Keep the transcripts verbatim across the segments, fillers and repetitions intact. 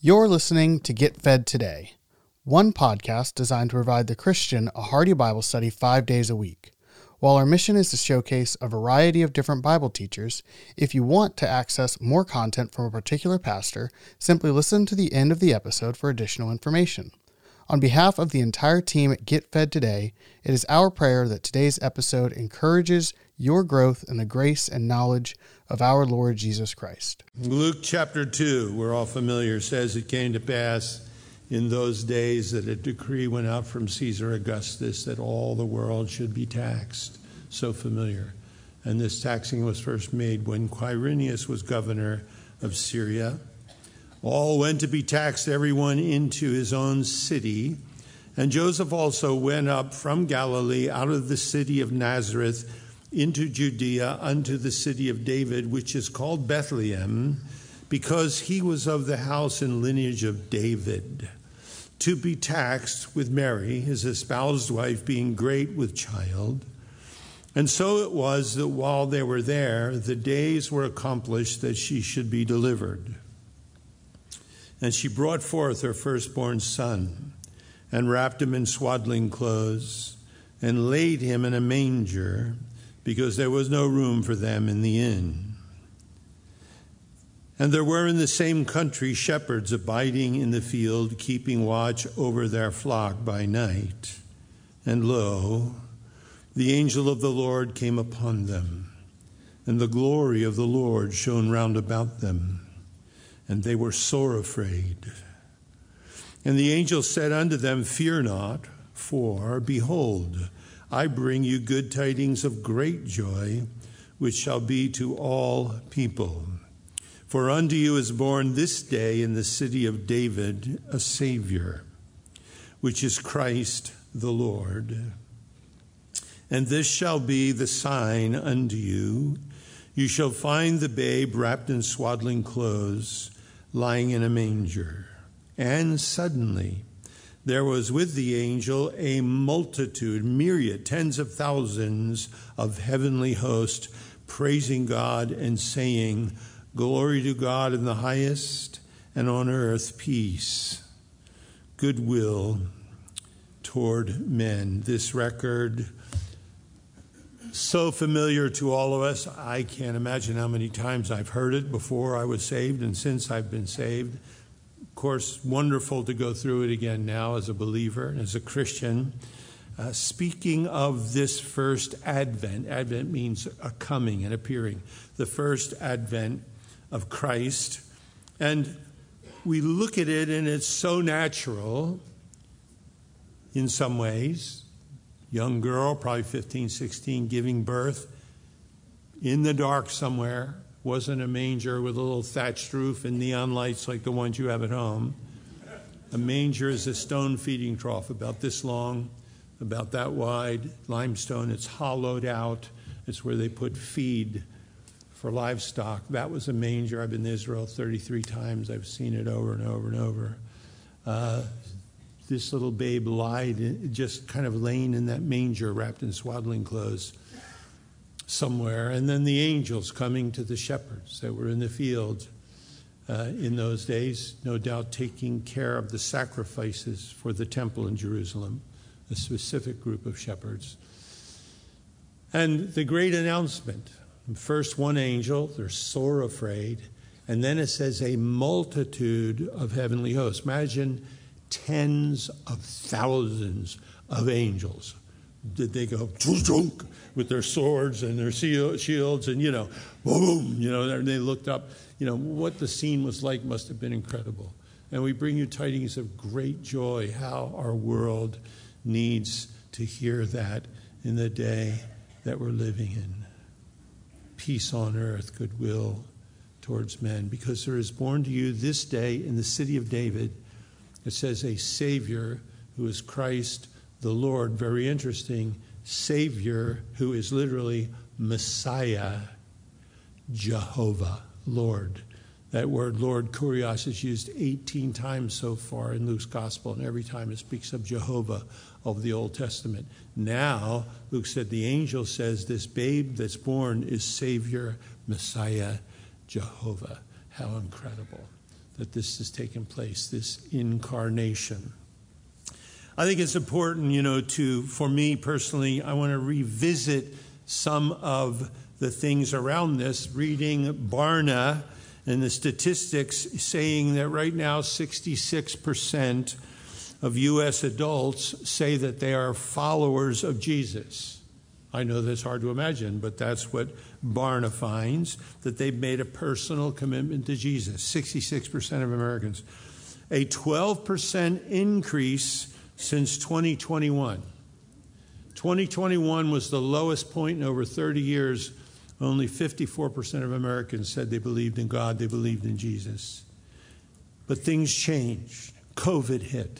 You're listening to Get Fed Today, one podcast designed to provide the Christian a hearty Bible study five days a week. While our mission is to showcase a variety of different Bible teachers, if you want to access more content from a particular pastor, simply listen to the end of the episode for additional information. On behalf of the entire team at Get Fed Today, it is our prayer that today's episode encourages your growth in the grace and knowledge of our Lord Jesus Christ. Luke chapter two, we're all familiar, says it came to pass in those days that a decree went out from Caesar Augustus that all the world should be taxed. So familiar. And this taxing was first made when Quirinius was governor of Syria. All went to be taxed, everyone into his own city. And Joseph also went up from Galilee out of the city of Nazareth into Judea unto the city of David, which is called Bethlehem, because he was of the house and lineage of David, to be taxed with Mary, his espoused wife, being great with child. And so it was that while they were there, the days were accomplished that she should be delivered. And she brought forth her firstborn son, and wrapped him in swaddling clothes, and laid him in a manger, because there was no room for them in the inn. And there were in the same country shepherds abiding in the field, keeping watch over their flock by night. And lo, the angel of the Lord came upon them, and the glory of the Lord shone round about them, and they were sore afraid. And the angel said unto them, Fear not, for, behold, I bring you good tidings of great joy, which shall be to all people. For unto you is born this day in the city of David a Savior, which is Christ the Lord. And this shall be the sign unto you. You shall find the babe wrapped in swaddling clothes, lying in a manger. And suddenly there was with the angel a multitude, myriad, tens of thousands of heavenly hosts, praising God and saying, Glory to God in the highest, and on earth peace, goodwill toward men. This record, so familiar to all of us, I can't imagine how many times I've heard it before I was saved and since I've been saved. Of course, wonderful to go through it again now as a believer and as a Christian. Uh, speaking of this first Advent, Advent means a coming and appearing, the first Advent of Christ. And we look at it and it's so natural in some ways. Young girl, probably fifteen, sixteen, giving birth in the dark somewhere. Wasn't a manger with a little thatched roof and neon lights like the ones you have at home. A manger is a stone feeding trough about this long, about that wide, limestone. It's hollowed out. It's where they put feed for livestock. That was a manger. I've been to Israel thirty-three times. I've seen it over and over and over. Uh, this little babe lied, just kind of laying in that manger, wrapped in swaddling clothes somewhere. And then the angels coming to the shepherds that were in the field uh, in those days, no doubt taking care of the sacrifices for the temple in Jerusalem, a specific group of shepherds. And the great announcement, first one angel, they're sore afraid, and then it says a multitude of heavenly hosts. Imagine tens of thousands of angels. Did they go with their swords and their shields and, you know, boom, you know, they looked up, you know, what the scene was like must have been incredible. And we bring you tidings of great joy, how our world needs to hear that in the day that we're living in. Peace on earth, goodwill towards men, because there is born to you this day in the city of David, it says, a Savior who is Christ the Lord. Very interesting. Savior who is literally Messiah, Jehovah, Lord. That word Lord, kurios, is used eighteen times so far in Luke's gospel, and every time it speaks of Jehovah of the Old Testament. Now, Luke said, the angel says this babe that's born is Savior, Messiah, Jehovah. How incredible. that this has taken place, this incarnation. I think it's important, you know, to, for me personally, I want to revisit some of the things around this, reading Barna and the statistics saying that right now sixty-six percent of U S adults say that they are followers of Jesus. I know that's hard to imagine, but that's what Barna finds, that they've made a personal commitment to Jesus, sixty-six percent of Americans. A twelve percent increase since twenty twenty-one. twenty twenty-one was the lowest point in over thirty years. Only fifty-four percent of Americans said they believed in God, they believed in Jesus. But things changed. COVID hit.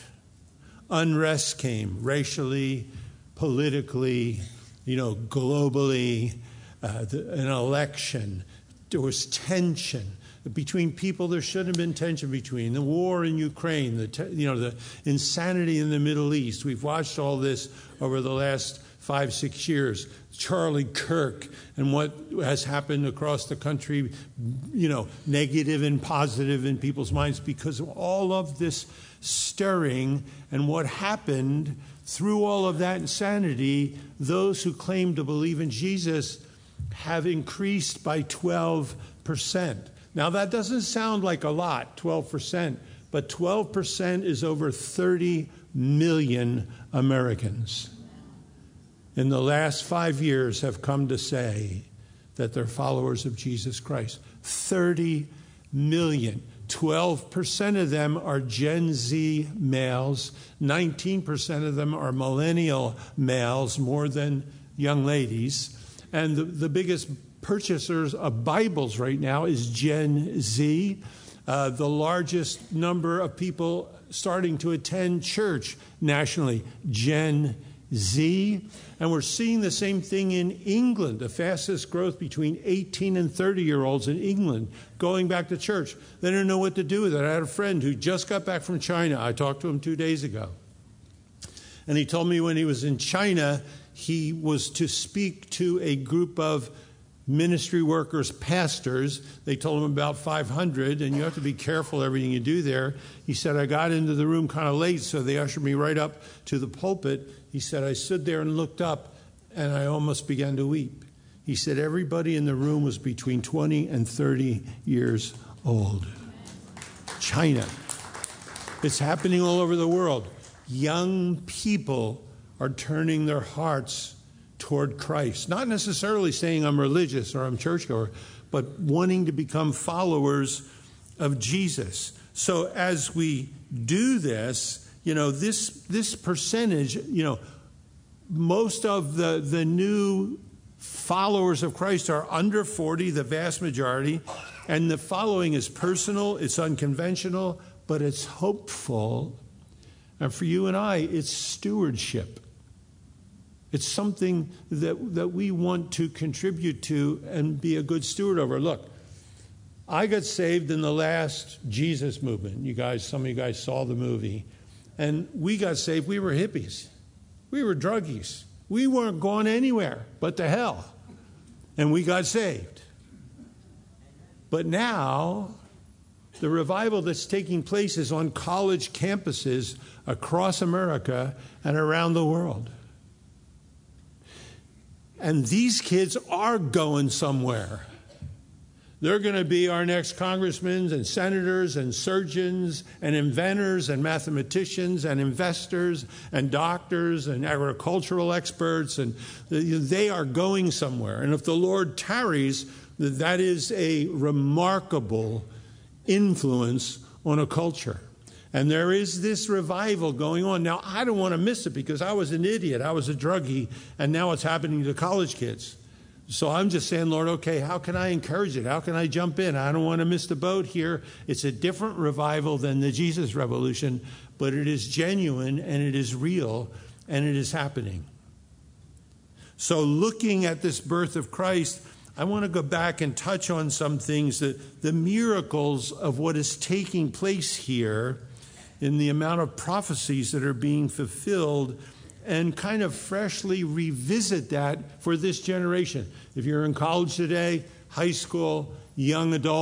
Unrest came, racially, politically, you know, globally, uh, the, an election. There was tension between people there shouldn't have been tension between. The war in Ukraine, the te- you know, the insanity in the Middle East. We've watched all this over the last five, six years. Charlie Kirk and what has happened across the country, you know, negative and positive in people's minds because of all of this stirring. And what happened through all of that insanity, those who claim to believe in Jesus have increased by twelve percent. Now, that doesn't sound like a lot, twelve percent, but twelve percent is over thirty million Americans in the last five years have come to say that they're followers of Jesus Christ. thirty million. twelve percent of them are Gen Z males. nineteen percent of them are millennial males, more than young ladies. And the, the biggest purchasers of Bibles right now is Gen Z. Uh, the largest number of people starting to attend church nationally, Gen Z. And we're seeing the same thing in England, the fastest growth between eighteen and thirty-year-olds in England going back to church. They don't know what to do with it. I had a friend who just got back from China. I talked to him two days ago. And he told me when he was in China, he was to speak to a group of ministry workers, pastors. They told him about five hundred, and you have to be careful everything you do there. He said, I got into the room kind of late, so they ushered me right up to the pulpit. He said, I stood there and looked up, and I almost began to weep. He said, everybody in the room was between twenty and thirty years old. China. It's happening all over the world. Young people are turning their hearts toward Christ. Not necessarily saying I'm religious or I'm churchgoer, but wanting to become followers of Jesus. So as we do this, you know, this this percentage, you know, most of the, the new followers of Christ are under forty, the vast majority, and the following is personal, it's unconventional, but it's hopeful. And for you and I, it's stewardship. It's something that that we want to contribute to and be a good steward over. Look, I got saved in the last Jesus movement. You guys, some of you guys saw the movie. And we got saved. We were hippies. We were druggies. We weren't going anywhere but to hell. And we got saved. But now, the revival that's taking place is on college campuses across America and around the world. And these kids are going somewhere. They're going to be our next congressmen and senators and surgeons and inventors and mathematicians and investors and doctors and agricultural experts. And they are going somewhere. And if the Lord tarries, that is a remarkable influence on a culture. And there is this revival going on. Now, I don't want to miss it because I was an idiot. I was a druggie. And now it's happening to college kids. So I'm just saying, Lord, okay, how can I encourage it? How can I jump in? I don't want to miss the boat here. It's a different revival than the Jesus Revolution, but it is genuine and it is real and it is happening. So looking at this birth of Christ, I want to go back and touch on some things, that the miracles of what is taking place here in the amount of prophecies that are being fulfilled, and kind of freshly revisit that for this generation. If you're in college today, high school, young adult,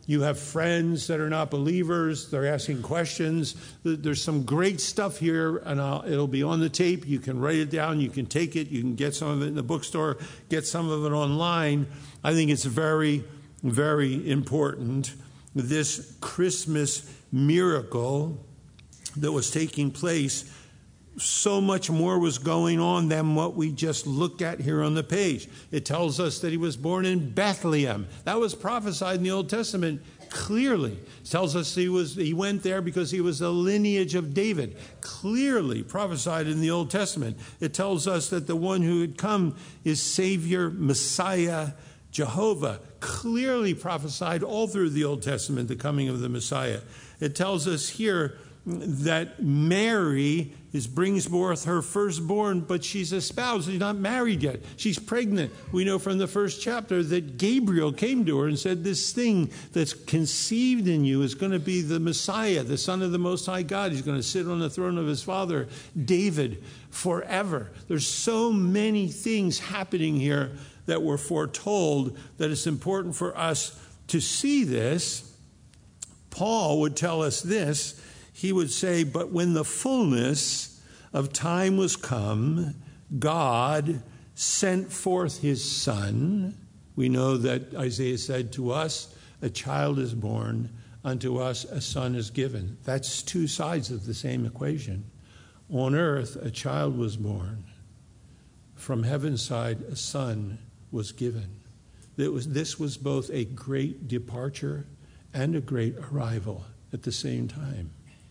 You have friends that are not believers. They're asking questions. There's some great stuff here, and I'll, it'll be on the tape. You can write it down. You can take it. You can get some of it in the bookstore, get some of it online. I think it's very, very important. This Christmas miracle that was taking place, so much more was going on than what we just looked at here on the page. It tells us that he was born in Bethlehem. That was prophesied in the Old Testament clearly. It tells us he was he went there because he was the lineage of David. Clearly prophesied in the Old Testament. It tells us that the one who had come is Savior, Messiah, Jehovah. Clearly prophesied all through the Old Testament, the coming of the Messiah. It tells us here that Mary is brings forth her firstborn, but she's espoused. She's not married yet. She's pregnant. We know from the first chapter that Gabriel came to her and said, this thing that's conceived in you is going to be the Messiah, the Son of the Most High God. He's going to sit on the throne of his father, David, forever. There's so many things happening here that were foretold that it's important for us to see this. Paul would tell us this. He would say, but when the fullness of time was come, God sent forth his Son. We know that Isaiah said to us, a child is born, unto us a son is given. That's two sides of the same equation. On earth, a child was born. From heaven's side, a son was given. It was, this was both a great departure and a great arrival at the same time.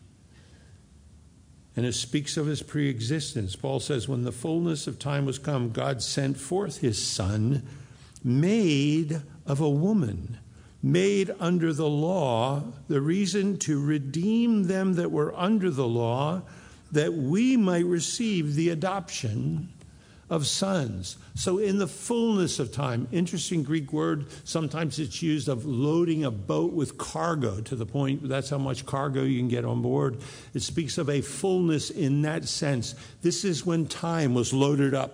And it speaks of his preexistence. Paul says, when the fullness of time was come, God sent forth his Son, made of a woman, made under the law, the reason to redeem them that were under the law, that we might receive the adoption of sons. So in the fullness of time, interesting Greek word, sometimes it's used of loading a boat with cargo to the point, that's how much cargo you can get on board. It speaks of a fullness in that sense. This is when time was loaded up.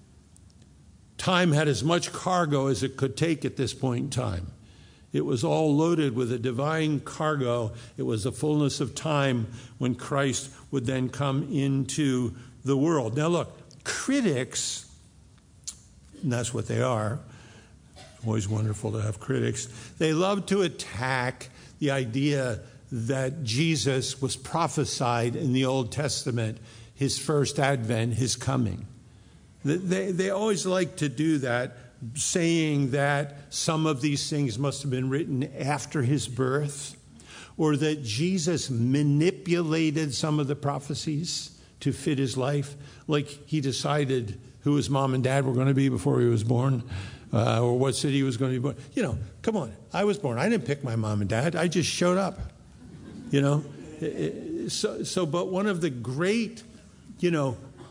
Time had as much cargo as it could take at this point in time. It was all loaded with a divine cargo. It was the fullness of time when Christ would then come into the world. Now look, critics, and that's what they are, always wonderful to have critics, they love to attack the idea that Jesus was prophesied in the Old Testament, his first advent, his coming. They, they always like to do that, saying that some of these things must have been written after his birth, or that Jesus manipulated some of the prophecies to fit his life, like he decided who his mom and dad were going to be before he was born, uh, or what city he was going to be born. You know, come on, I was born. I didn't pick my mom and dad. I just showed up, you know. So, so but one of the great, you know,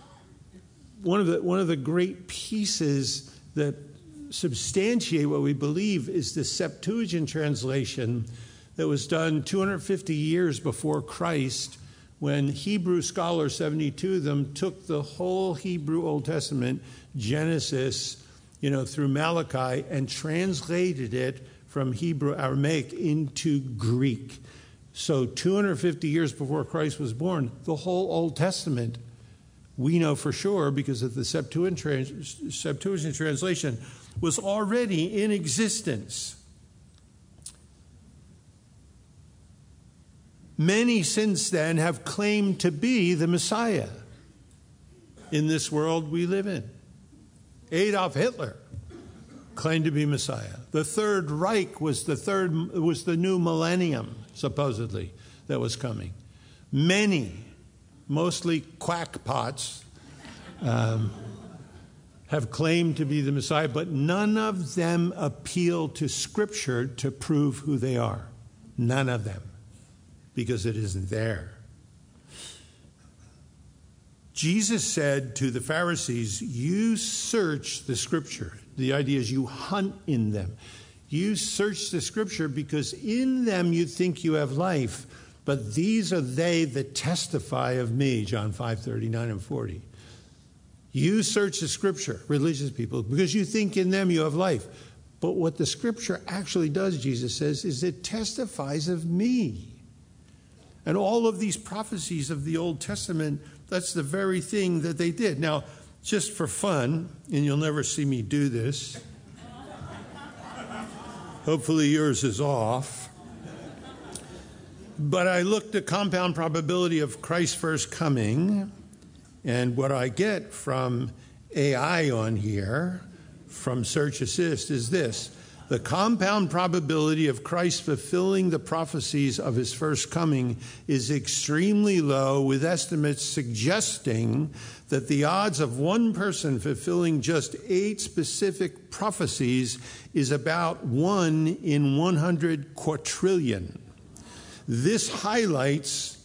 one of the one of the great pieces that substantiate what we believe is the Septuagint translation that was done two hundred fifty years before Christ, when Hebrew scholars, seventy-two of them, took the whole Hebrew Old Testament, Genesis, you know, through Malachi, and translated it from Hebrew Aramaic into Greek. So two hundred fifty years before Christ was born, the whole Old Testament, we know for sure because of the Septuagint, trans- Septuagint translation, was already in existence. Many since then have claimed to be the Messiah in this world we live in. Adolf Hitler claimed to be Messiah. The Third Reich was the third was the new millennium, supposedly, that was coming. Many, mostly quackpots, um, have claimed to be the Messiah, but none of them appeal to Scripture to prove who they are. None of them. Because it isn't there. Jesus said to the Pharisees, you search the Scripture. The idea is you hunt in them. You search the Scripture because in them you think you have life, but these are they that testify of me, John five, thirty-nine and forty. You search the Scripture, religious people, because you think in them you have life. But what the scripture actually does, Jesus says, is it testifies of me. And all of these prophecies of the Old Testament, that's the very thing that they did. Now, just for fun, and you'll never see me do this, hopefully yours is off, but I looked at compound probability of Christ's first coming, and what I get from A I on here, from Search Assist, is this. The compound probability of Christ fulfilling the prophecies of his first coming is extremely low, with estimates suggesting that the odds of one person fulfilling just eight specific prophecies is about one in one hundred quadrillion. This highlights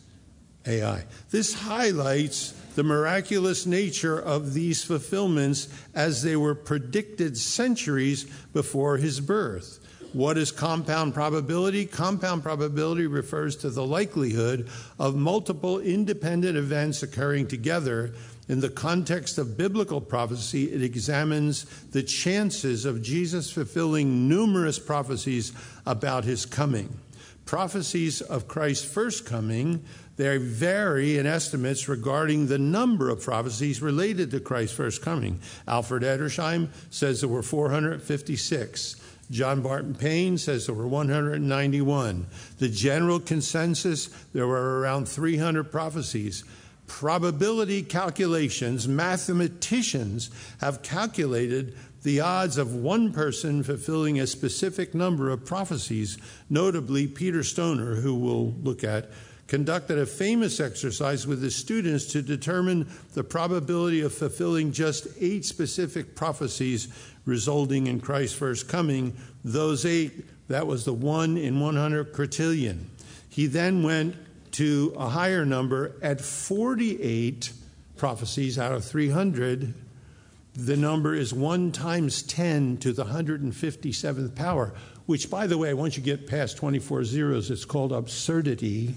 A I. This highlights the miraculous nature of these fulfillments as they were predicted centuries before his birth. What is compound probability? Compound probability refers to the likelihood of multiple independent events occurring together. In the context of biblical prophecy, it examines the chances of Jesus fulfilling numerous prophecies about his coming. Prophecies of Christ's first coming, they vary in estimates regarding the number of prophecies related to Christ's first coming. Alfred Edersheim says there were four hundred fifty-six. John Barton Payne says there were one hundred ninety-one. The general consensus, there were around three hundred prophecies. Probability calculations, mathematicians have calculated the odds of one person fulfilling a specific number of prophecies. Notably, Peter Stoner, who we'll look at, conducted a famous exercise with his students to determine the probability of fulfilling just eight specific prophecies resulting in Christ's first coming. Those eight, that was the one in one hundred quadrillion. He then went to a higher number at forty-eight prophecies out of three hundred. The number is one times ten to the one hundred fifty-seventh power, which, by the way, once you get past twenty-four zeros, it's called absurdity.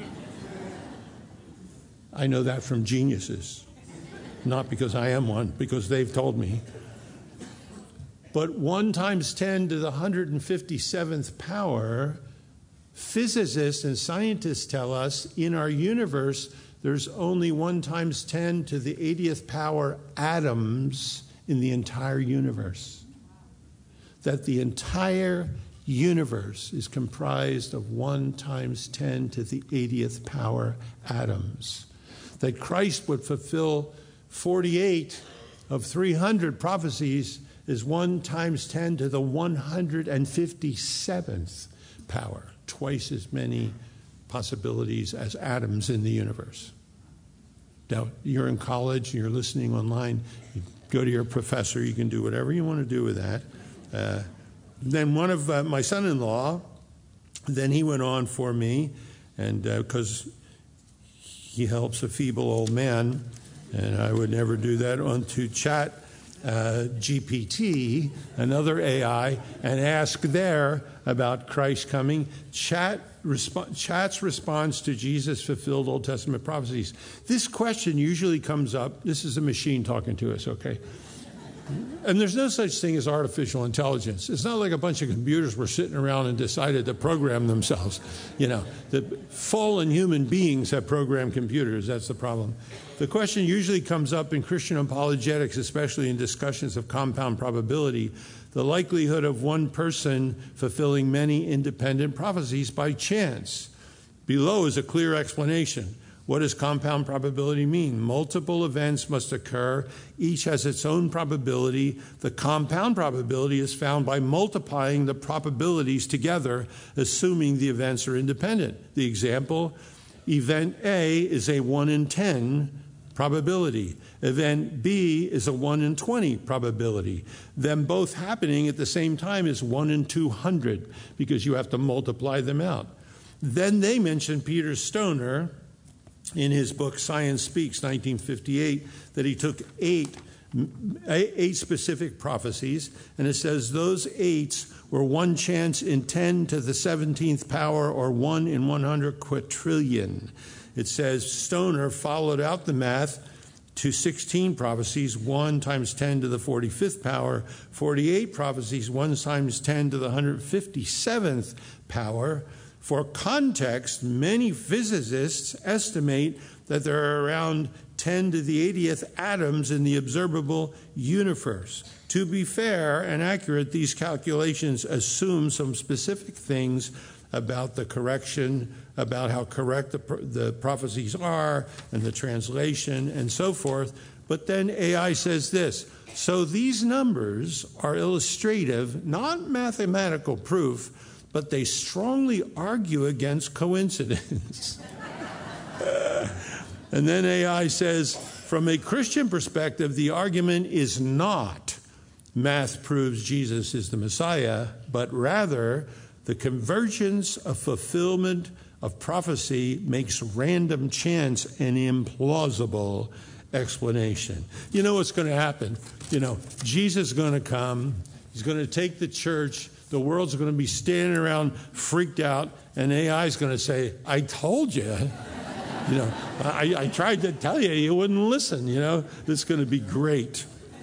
I know that from geniuses, not because I am one, because they've told me. But one times ten to the one hundred fifty-seventh power, physicists and scientists tell us in our universe there's only one times ten to the eightieth power atoms in the entire universe. That the entire universe is comprised of one times ten to the eightieth power atoms. That Christ would fulfill forty-eight of three hundred prophecies is one times ten to the one hundred fifty-seventh power. Twice as many possibilities as atoms in the universe. Now, you're in college, you're listening online, you go to your professor, you can do whatever you want to do with that. Uh, then one of uh, my son-in-law, then he went on for me, and because uh, he helps a feeble old man, and I would never do that, onto Chat uh, G P T, another A I, and ask there about Christ coming. Chat resp- Chat's response to Jesus fulfilled Old Testament prophecies. This question usually comes up. This is a machine talking to us, okay? And there's no such thing as artificial intelligence. It's not like a bunch of computers were sitting around and decided to program themselves. You know, the fallen human beings have programmed computers. That's the problem. The question usually comes up in Christian apologetics, especially in discussions of compound probability, the likelihood of one person fulfilling many independent prophecies by chance. Below is a clear explanation. What does compound probability mean? Multiple events must occur. Each has its own probability. The compound probability is found by multiplying the probabilities together, assuming the events are independent. The example, event A is a one in ten probability. Event B is a one in twenty probability. Them both happening at the same time is one in two hundred, because you have to multiply them out. Then they mention Peter Stoner in his book Science Speaks, nineteen fifty-eight, that he took eight, eight specific prophecies, and it says those eights were one chance in ten to the seventeenth power, or one in one hundred quadrillion. It says Stoner followed out the math to sixteen prophecies, one times ten to the forty-fifth power, forty-eight prophecies, one times ten to the one hundred fifty-seventh power. For context, many physicists estimate that there are around ten to the eightieth atoms in the observable universe. To be fair and accurate, these calculations assume some specific things about the correction, about how correct the, the prophecies are, and the translation, and so forth. But then A I says this: so these numbers are illustrative, not mathematical proof, but they strongly argue against coincidence. And then A I says, from a Christian perspective, the argument is not math proves Jesus is the Messiah, but rather the convergence of fulfillment of prophecy makes random chance an implausible explanation. You know what's going to happen? You know, Jesus is going to come. He's going to take the church. The world's going to be standing around freaked out, and A I is going to say, I told you. You know, I, I tried to tell you, you wouldn't listen. You know, this is going to be great.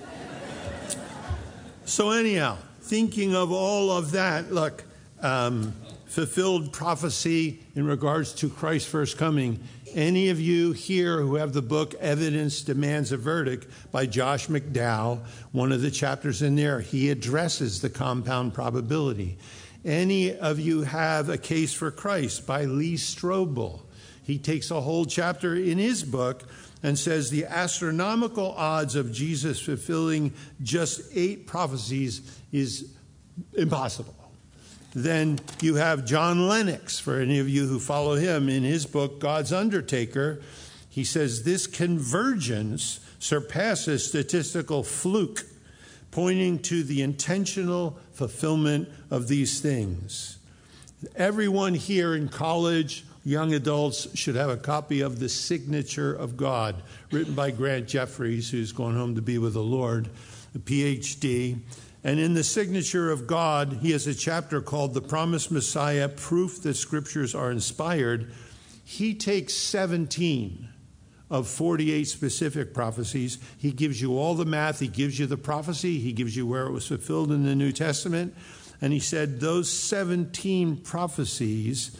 So anyhow, thinking of all of that, look, um, fulfilled prophecy in regards to Christ's first coming. Any of you here who have the book Evidence Demands a Verdict by Josh McDowell, one of the chapters in there, he addresses the compound probability. Any of you have A Case for Christ by Lee Strobel. He takes a whole chapter in his book and says the astronomical odds of Jesus fulfilling just eight prophecies is impossible. Then you have John Lennox, for any of you who follow him, in his book, God's Undertaker. He says this convergence surpasses statistical fluke, pointing to the intentional fulfillment of these things. Everyone here in college, young adults, should have a copy of The Signature of God, written by Grant Jeffries, who's going home to be with the Lord, a P H D. And in The Signature of God, he has a chapter called The Promised Messiah, Proof that Scriptures Are Inspired. He takes seventeen of forty-eight specific prophecies. He gives you all the math. He gives you the prophecy. He gives you where it was fulfilled in the New Testament. And he said those seventeen prophecies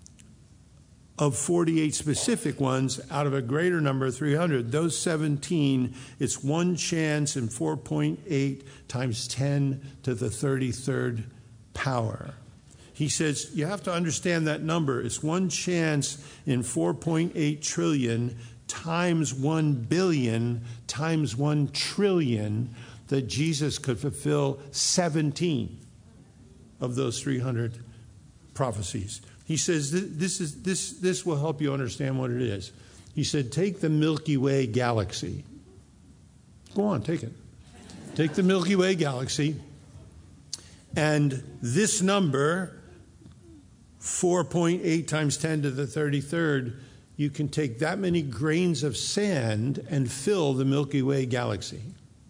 of forty-eight specific ones out of a greater number, three hundred, those seventeen, it's one chance in four point eight times ten to the thirty-third power. He says you have to understand that number. It's one chance in four point eight trillion times one billion times one trillion that Jesus could fulfill seventeen of those three hundred prophecies. He says this is this this will help you understand what it is. He said, take the Milky Way galaxy. Go on, take it. Take the Milky Way galaxy, and this number, four point eight times ten to the thirty-third, you can take that many grains of sand and fill the Milky Way galaxy.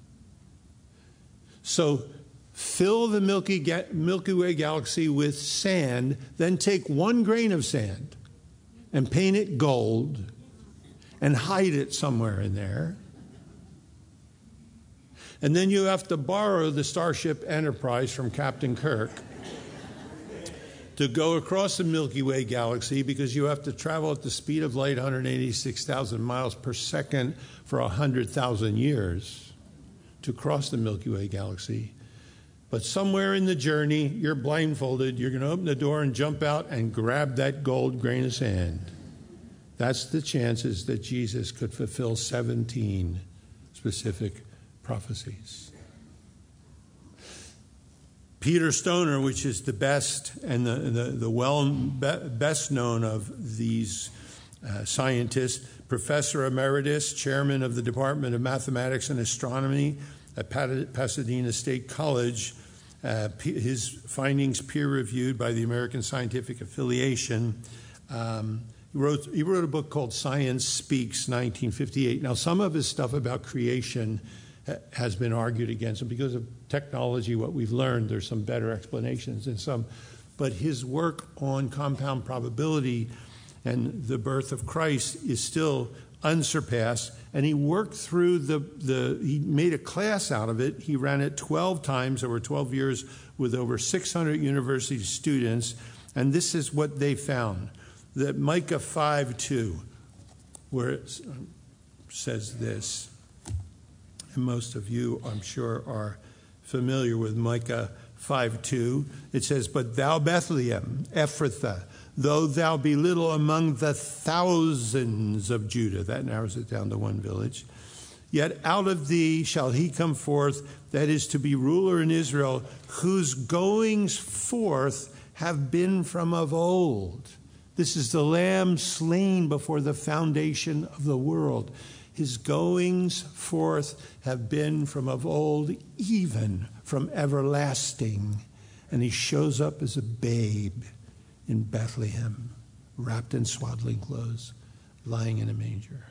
So fill the Milky, Ga- Milky Way galaxy with sand, then take one grain of sand and paint it gold and hide it somewhere in there. And then you have to borrow the Starship Enterprise from Captain Kirk to go across the Milky Way galaxy, because you have to travel at the speed of light, one hundred eighty-six thousand miles per second, for one hundred thousand years to cross the Milky Way galaxy. But somewhere in the journey, you're blindfolded. You're going to open the door and jump out and grab that gold grain of sand. That's the chances that Jesus could fulfill seventeen specific prophecies. Peter Stoner, which is the best and the, the, the well best known of these uh, scientists, professor emeritus, chairman of the Department of Mathematics and Astronomy at Pasadena State College, uh, his findings peer-reviewed by the American Scientific Affiliation. Um, he wrote, he wrote a book called Science Speaks, nineteen fifty-eight. Now, some of his stuff about creation ha- has been argued against him because of technology, what we've learned. There's some better explanations and some. But his work on compound probability and the birth of Christ is still unsurpassed. And he worked through the, the, he made a class out of it. He ran it twelve times over twelve years with over six hundred university students. And this is what they found, that Micah five two, where it says this, and most of you, I'm sure, are familiar with Micah five two. It says, "But thou, Bethlehem, Ephrathah, though thou be little among the thousands of Judah," that narrows it down to one village, "yet out of thee shall he come forth, that is to be ruler in Israel, whose goings forth have been from of old." This is the Lamb slain before the foundation of the world. His goings forth have been from of old, even from everlasting. And he shows up as a babe in Bethlehem, wrapped in swaddling clothes, lying in a manger.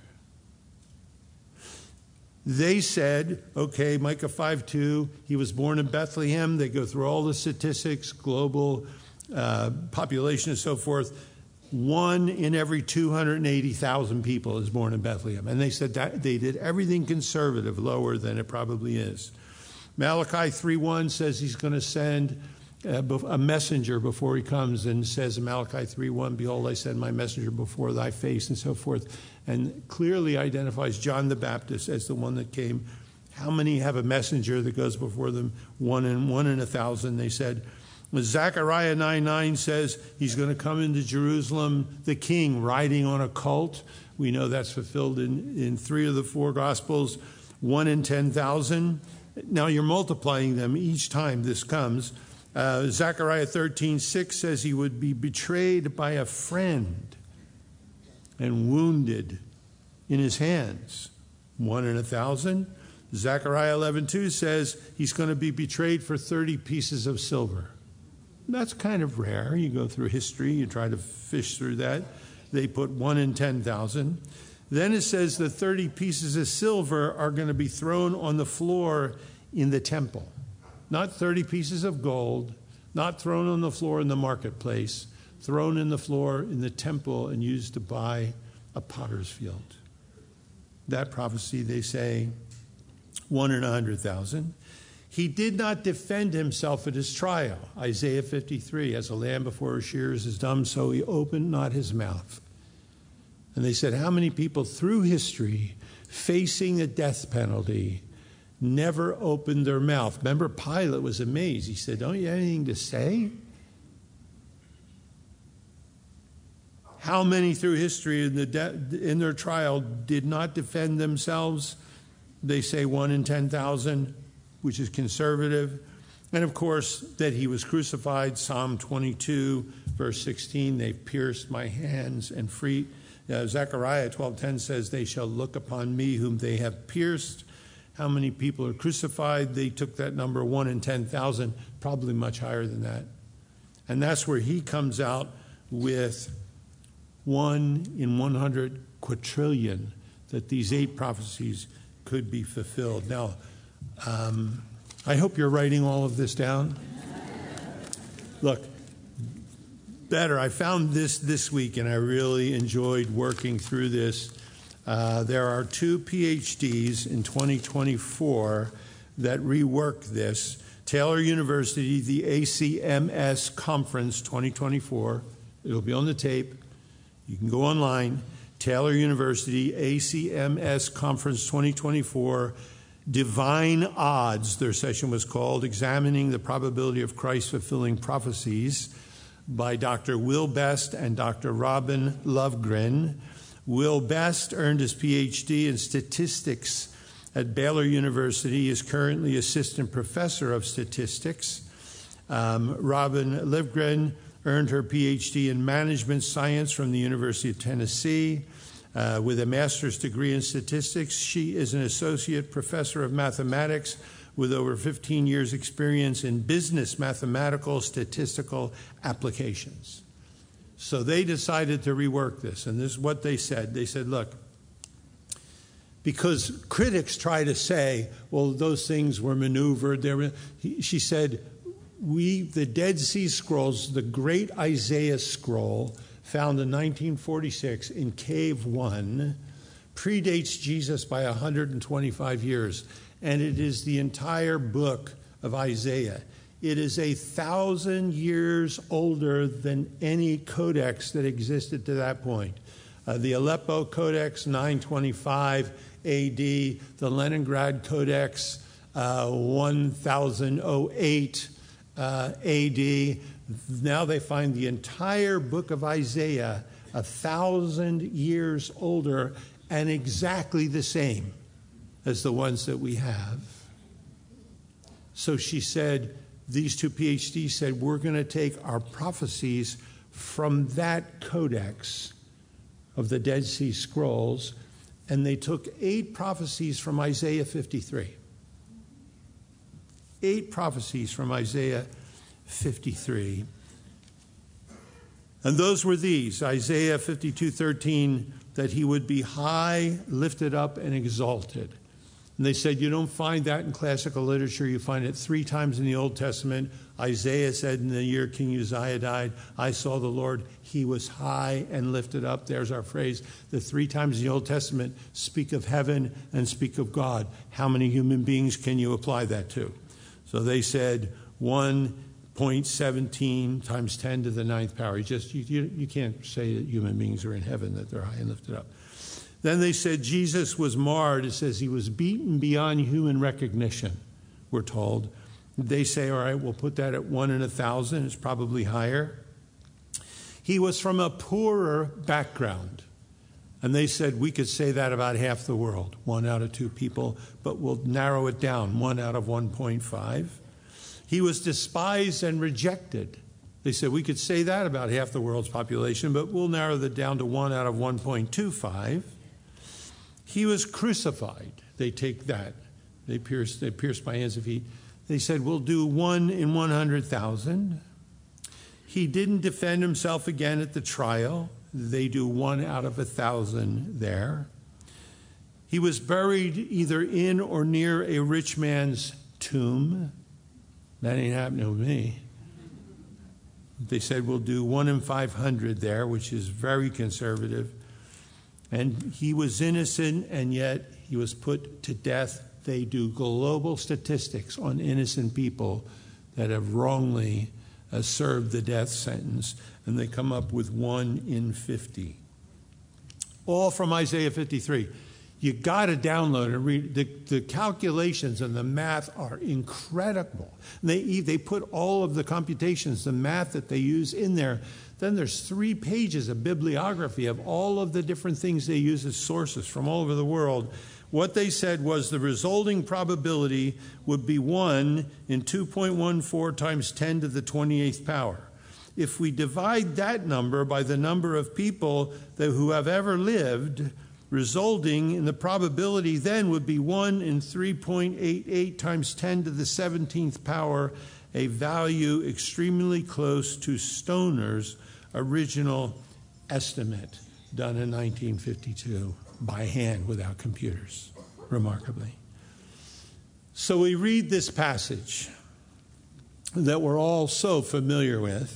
They said, okay, Micah five two, he was born in Bethlehem. They go through all the statistics, global uh, population and so forth. One in every two hundred eighty thousand people is born in Bethlehem. And they said that they did everything conservative, lower than it probably is. Malachi three one says he's going to send a messenger before he comes, and says in Malachi three one, "Behold, I send my messenger before thy face," and so forth, and clearly identifies John the Baptist as the one that came. How many have a messenger that goes before them? One in one in a thousand, they said. Zechariah nine nine says he's going to come into Jerusalem, the king, riding on a colt. We know that's fulfilled in, in three of the four Gospels, one in ten thousand. Now you're multiplying them each time this comes. Uh, Zechariah thirteen six says he would be betrayed by a friend and wounded in his hands. One in a thousand. Zechariah eleven two says he's going to be betrayed for thirty pieces of silver. That's kind of rare. You go through history, you try to fish through that. They put one in ten thousand. Then it says the thirty pieces of silver are going to be thrown on the floor in the temple. Not thirty pieces of gold, not thrown on the floor in the marketplace, thrown in the floor in the temple and used to buy a potter's field. That prophecy, they say, one in a hundred thousand. He did not defend himself at his trial. Isaiah fifty-three, "As a lamb before her shearers is dumb, so he opened not his mouth." And they said, how many people through history facing the death penalty never opened their mouth? Remember, Pilate was amazed. He said, "Don't you have anything to say?" How many through history in, the de- in their trial did not defend themselves? They say one in ten thousand. Which is conservative. And of course, that he was crucified. Psalm twenty-two, verse sixteen, "They pierced my hands and feet." Uh, Zechariah twelve ten says, "They shall look upon me whom they have pierced." How many people are crucified? They took that number, one in ten thousand, probably much higher than that. And that's where he comes out with one in one hundred quadrillion, that these eight prophecies could be fulfilled. Now, Um, I hope you're writing all of this down. Look, better. I found this this week, and I really enjoyed working through this. Uh, there are two P H Ds in twenty twenty-four that rework this. Taylor University, the A C M S Conference twenty twenty-four. It'll be on the tape. You can go online. Taylor University, A C M S Conference twenty twenty-four. Divine Odds, their session was called, Examining the Probability of Christ Fulfilling Prophecies, by Doctor Will Best and Doctor Robin Lovegren. Will Best earned his P H D in statistics at Baylor University. He is currently assistant professor of statistics. Um, Robin Lovegren earned her P H D in management science from the University of Tennessee. Uh, with a master's degree in statistics, she is an associate professor of mathematics with over fifteen years experience in business mathematical statistical applications. So they decided to rework this, and this is what they said. They said, look, because critics try to say, well, those things were maneuvered. They were, he, she said, we, the Dead Sea Scrolls, the great Isaiah scroll, found in nineteen forty-six in Cave one, predates Jesus by one hundred twenty-five years, and it is the entire book of Isaiah. It is a thousand years older than any codex that existed to that point. Uh, the Aleppo Codex, nine twenty-five A D, the Leningrad Codex, uh, one thousand eight uh, A D. Now they find the entire book of Isaiah a thousand years older and exactly the same as the ones that we have. So she said, these two PhDs said, we're going to take our prophecies from that codex of the Dead Sea Scrolls, and they took eight prophecies from Isaiah fifty-three. Eight prophecies from Isaiah fifty-three. And those were these, Isaiah fifty-two thirteen, that he would be high, lifted up, and exalted. And they said, you don't find that in classical literature. You find it three times in the Old Testament. Isaiah said in the year King Uzziah died, I saw the Lord. He was high and lifted up. There's our phrase. The three times in the Old Testament speak of heaven and speak of God. How many human beings can you apply that to? So they said one point one seven times ten to the ninth power. You just you, you, you can't say that human beings are in heaven, that they're high and lifted up. Then they said Jesus was marred. It says he was beaten beyond human recognition, we're told. They say, all right, we'll put that at one in a thousand. It's probably higher. He was from a poorer background. And they said we could say that about half the world, one out of two people, but we'll narrow it down, one out of one point five. He was despised and rejected. They said we could say that about half the world's population, but we'll narrow that down to one out of one point two five. He was crucified. They take that. They pierced, they pierced my hands and feet. They said, we'll do one in one hundred thousand. He didn't defend himself again at the trial. They do one out of a thousand there. He was buried either in or near a rich man's tomb. That ain't happening with me. They said, we'll do one in five hundred there, which is very conservative. And he was innocent, and yet he was put to death. They do global statistics on innocent people that have wrongly uh, served the death sentence, and they come up with one in fifty. All from Isaiah fifty-three. You got to download and read. The, the calculations and the math are incredible. And they, they put all of the computations, the math that they use in there. Then there's three pages of bibliography of all of the different things they use as sources from all over the world. What they said was the resulting probability would be one in two point one four times ten to the twenty-eighth power. If we divide that number by the number of people that, who have ever lived, resulting in the probability then would be one in three point eight eight times ten to the seventeenth power, a value extremely close to Stoner's original estimate done in nineteen fifty-two by hand without computers, remarkably. So we read this passage that we're all so familiar with.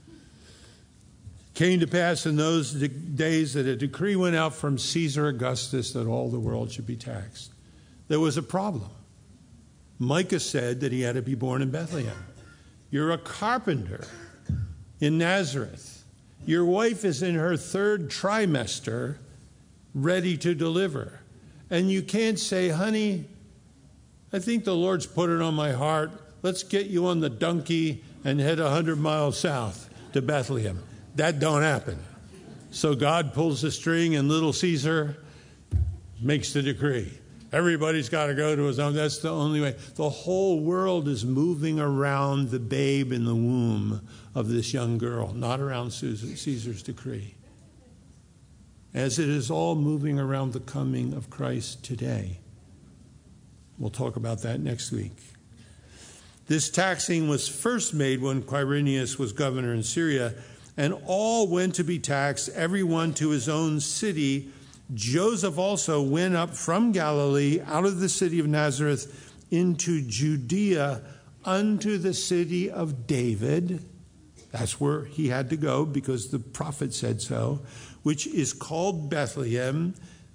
Came to pass in those days that a decree went out from Caesar Augustus that all the world should be taxed. There was a problem. Micah said that he had to be born in Bethlehem. You're a carpenter in Nazareth. Your wife is in her third trimester, ready to deliver. And you can't say, honey, I think the Lord's put it on my heart. Let's get you on the donkey and head one hundred miles south to Bethlehem. That don't happen. So God pulls the string and little Caesar makes the decree. Everybody's got to go to his own. That's the only way. The whole world is moving around the babe in the womb of this young girl, not around Caesar's decree. As it is all moving around the coming of Christ today. We'll talk about that next week. This taxing was first made when Quirinius was governor in Syria, and all went to be taxed, everyone to his own city. Joseph also went up from Galilee out of the city of Nazareth into Judea unto the city of David. That's where he had to go because the prophet said so, which is called Bethlehem,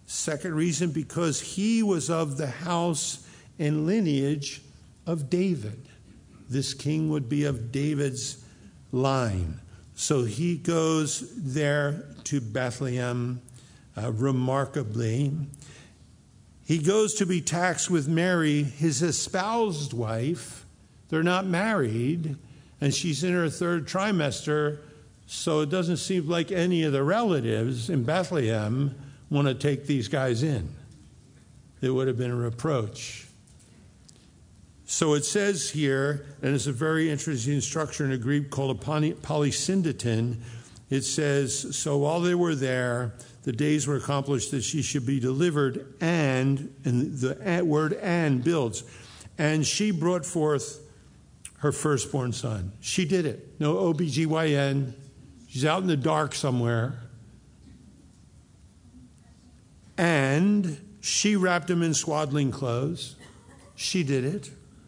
Second reason, because he was of the house and lineage of David. This king would be of David's line. So he goes there to Bethlehem uh, remarkably. He goes to be taxed with Mary, his espoused wife. They're not married, and she's in her third trimester, so it doesn't seem like any of the relatives in Bethlehem want to take these guys in. It would have been a reproach. So it says here, and it's a very interesting structure in a Greek called a polysyndeton. It says, so while they were there, the days were accomplished that she should be delivered, and, and the word and builds, and she brought forth her firstborn son. She did it. No O B G Y N. She's out in the dark somewhere. And she wrapped him in swaddling clothes. She did it.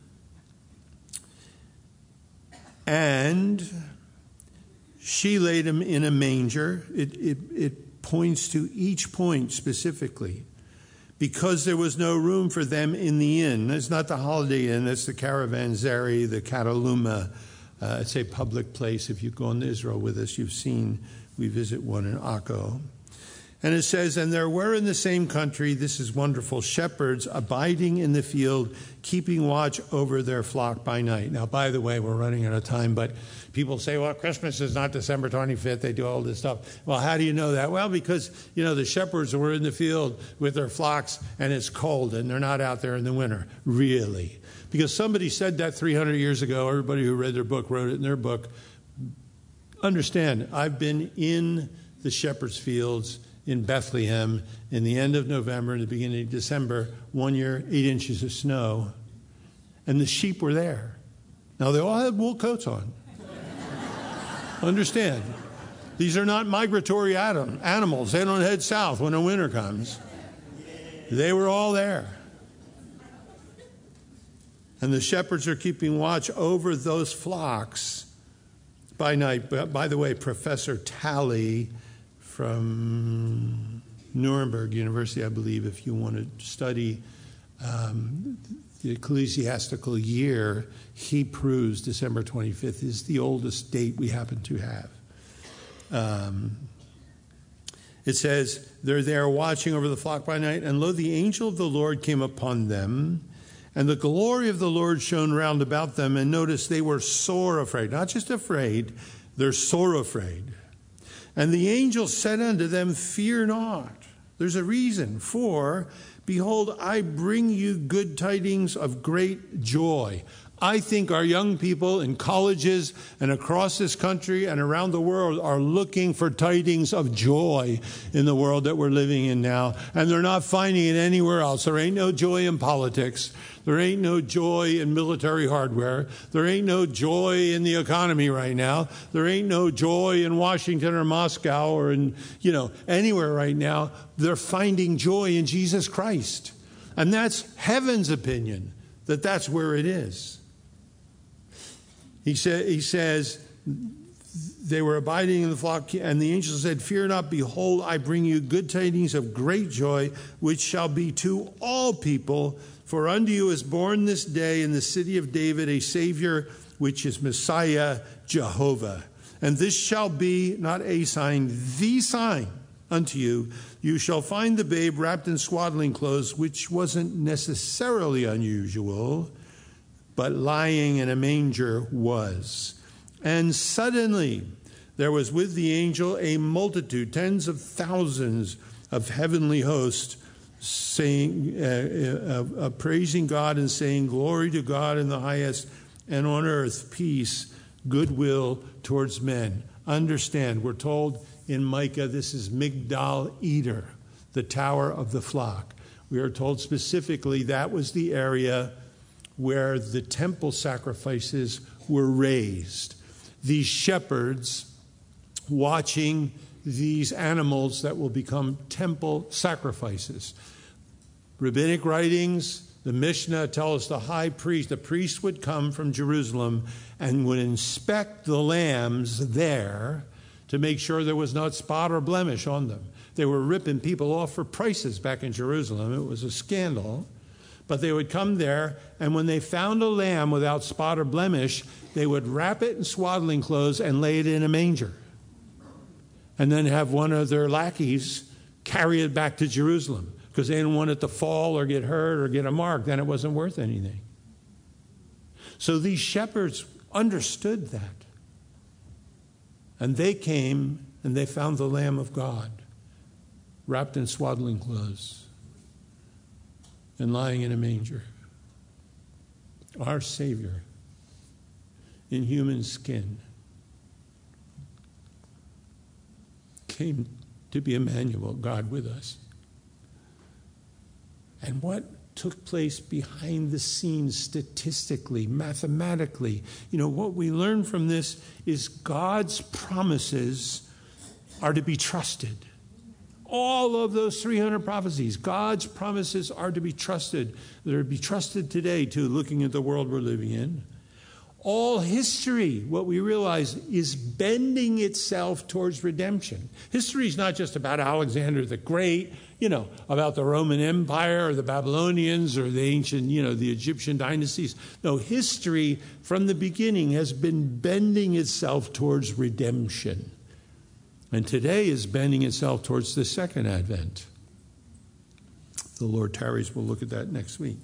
And she laid him in a manger. It, it, it points to each point specifically. Because there was no room for them in the inn. It's not the Holiday Inn. It's the Caravanserai, the Cataluma. Uh, it's a public place. If you've gone to Israel with us, you've seen we visit one in Akko. And it says, and there were in the same country, this is wonderful, shepherds abiding in the field, keeping watch over their flock by night. Now, by the way, we're running out of time, but people say, well, Christmas is not December twenty-fifth. They do all this stuff. Well, how do you know that? Well, because, you know, the shepherds were in the field with their flocks, and it's cold, and they're not out there in the winter. Really. Because somebody said that three hundred years ago. Everybody who read their book wrote it in their book. Understand, I've been in the shepherd's fields in Bethlehem in the end of November and the beginning of December, one year, eight inches of snow, and the sheep were there. Now, they all had wool coats on. Understand, these are not migratory atom, animals. They don't head south when the winter comes. They were all there. And the shepherds are keeping watch over those flocks by night. But by the way, Professor Talley from Nuremberg University, I believe, if you want to study um, the ecclesiastical year, he proves December twenty-fifth is the oldest date we happen to have. Um, it says, they're there watching over the flock by night, and lo, the angel of the Lord came upon them, and the glory of the Lord shone round about them, and notice they were sore afraid. Not just afraid, they're sore afraid. And the angel said unto them, fear not. There's a reason. For, behold, I bring you good tidings of great joy. I think our young people in colleges and across this country and around the world are looking for tidings of joy in the world that we're living in now. And they're not finding it anywhere else. There ain't no joy in politics. There ain't no joy in military hardware. There ain't no joy in the economy right now. There ain't no joy in Washington or Moscow or in, you know, anywhere right now. They're finding joy in Jesus Christ. And that's heaven's opinion, that that's where it is. He, sa- he says, they were abiding in the flock, and the angel said, fear not, behold, I bring you good tidings of great joy, which shall be to all people. For unto you is born this day in the city of David a Savior, which is Messiah, Jehovah. And this shall be, not a sign, the sign unto you. You shall find the babe wrapped in swaddling clothes, which wasn't necessarily unusual, but lying in a manger was. And suddenly there was with the angel a multitude, tens of thousands of heavenly hosts, saying, uh, uh, uh, praising God and saying, glory to God in the highest, and on earth peace, goodwill towards men. Understand, we're told in Micah, this is Migdal Eder, the tower of the flock. We are told specifically that was the area where the temple sacrifices were raised. These shepherds watching these animals that will become temple sacrifices. Rabbinic writings, the Mishnah tell us the high priest, the priest would come from Jerusalem and would inspect the lambs there to make sure there was not spot or blemish on them. They were ripping people off for prices back in Jerusalem. It was a scandal. But they would come there, and when they found a lamb without spot or blemish, they would wrap it in swaddling clothes and lay it in a manger. And then have one of their lackeys carry it back to Jerusalem, because they didn't want it to fall or get hurt or get a mark. Then it wasn't worth anything. So these shepherds understood that. And they came and they found the Lamb of God wrapped in swaddling clothes and lying in a manger. Our Savior in human skin came to be Emmanuel, God with us. And what took place behind the scenes statistically, mathematically, you know, what we learn from this is God's promises are to be trusted. All of those three hundred prophecies, God's promises are to be trusted. They're to be trusted today, too, looking at the world we're living in. All history, what we realize, is bending itself towards redemption. History is not just about Alexander the Great, you know, about the Roman Empire or the Babylonians or the ancient, you know, the Egyptian dynasties. No, history from the beginning has been bending itself towards redemption. And today is bending itself towards the second advent. If the Lord tarries, we'll look at that next week.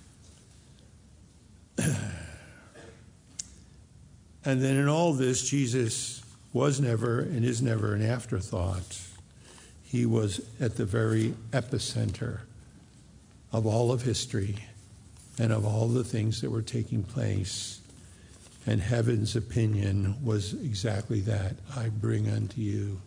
And then in all this, Jesus was never and is never an afterthought. He was at the very epicenter of all of history and of all the things that were taking place. And heaven's opinion was exactly that. I bring unto you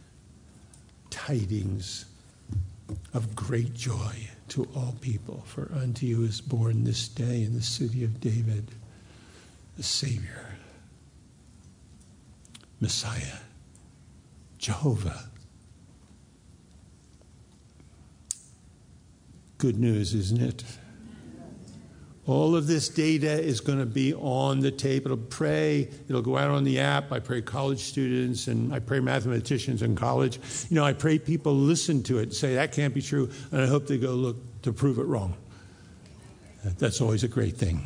tidings of great joy to all people. For unto you is born this day in the city of David a Savior, Messiah, Jehovah. Good news, isn't it? All of this data is going to be on the tape. It'll pray. It'll go out on the app. I pray college students and I pray mathematicians in college. You know, I pray people listen to it and say, that can't be true. And I hope they go look to prove it wrong. That's always a great thing.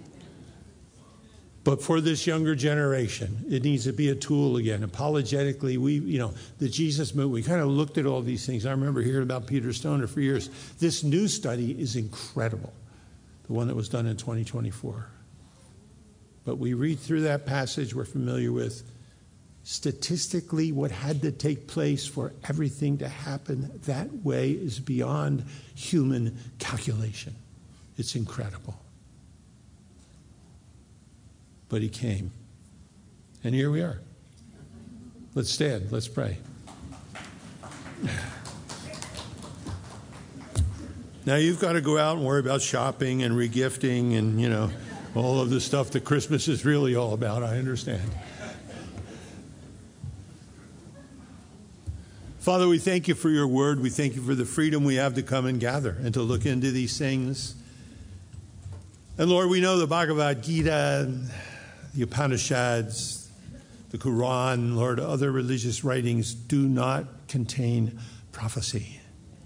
But for this younger generation, it needs to be a tool again. Apologetically, we, you know, the Jesus movement, we kind of looked at all these things. I remember hearing about Peter Stoner for years. This new study is incredible, the one that was done in twenty twenty-four. But we read through that passage we're familiar with. Statistically, what had to take place for everything to happen that way is beyond human calculation. It's incredible. But he came. And here we are. Let's stand. Let's pray. Now you've got to go out and worry about shopping and regifting and, you know, all of the stuff that Christmas is really all about. I understand. Father, we thank you for your word. We thank you for the freedom we have to come and gather and to look into these things. And Lord, we know the Bhagavad Gita, the Upanishads, the Quran, Lord, other religious writings do not contain prophecy.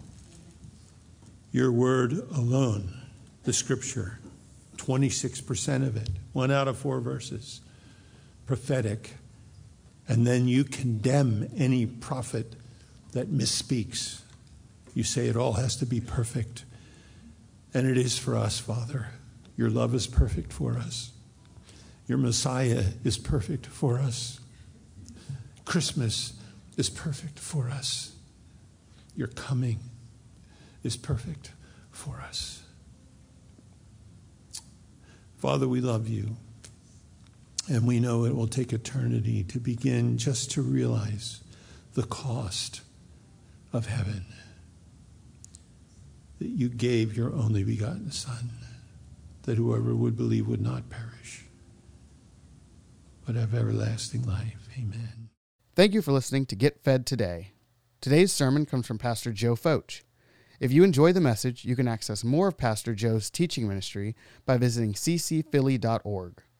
Your word alone, the scripture, twenty-six percent of it, one out of four verses, prophetic. And then you condemn any prophet that misspeaks. You say it all has to be perfect. And it is for us, Father. Your love is perfect for us. Your Messiah is perfect for us. Christmas is perfect for us. Your coming is perfect for us. Father, we love you. And we know it will take eternity to begin just to realize the cost of heaven. That you gave your only begotten Son, that whoever would believe would not perish, but have everlasting life. Amen. Thank you for listening to Get Fed Today. Today's sermon comes from Pastor Joe Focht. If you enjoy the message, you can access more of Pastor Joe's teaching ministry by visiting c c philly dot org.